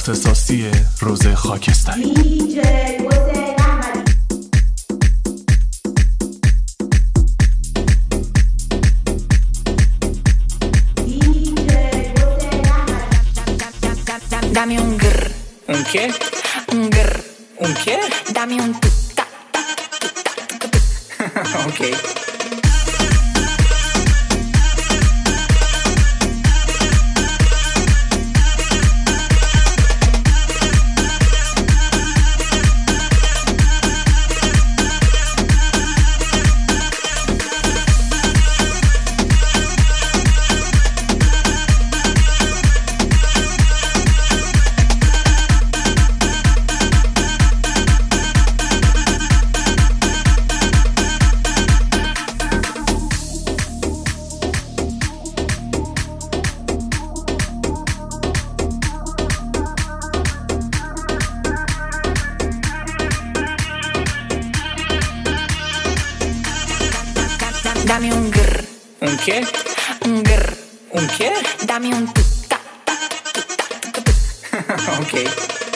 اختصاصی روز خاکستری. Dame un grr. Un qué? Un grr. Un qué? Dame un tu ta. Ok. Dame un grr. Un qué? Un grr. Un qué? Dame un tu ta. Ok.